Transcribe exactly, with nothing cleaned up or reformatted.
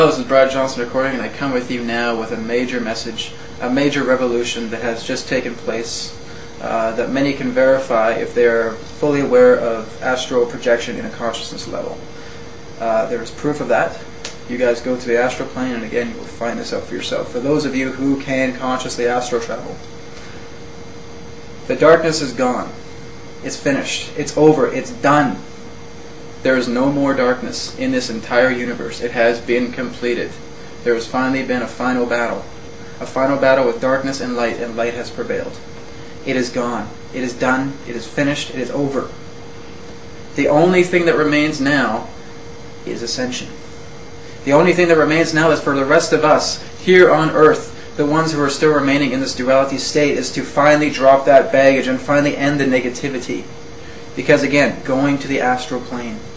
This is Brad Johnson recording, and I come with you now with a major message, a major revolution that has just taken place, uh, that many can verify if they are fully aware of astral projection in a consciousness level. Uh, there is proof of that. You guys go to the astral plane, and again, you will find this out for yourself. For those of you who can consciously astral travel, the darkness is gone. It's finished. It's over. It's done. There is no more darkness in this entire universe. It has been completed. There has finally been a final battle. A final battle with darkness and light, and light has prevailed. It is gone. It is done. It is finished. It is over. The only thing that remains now is ascension. The only thing that remains now is for the rest of us here on earth, the ones who are still remaining in this duality state, is to finally drop that baggage and finally end the negativity. Because again, going to the astral plane,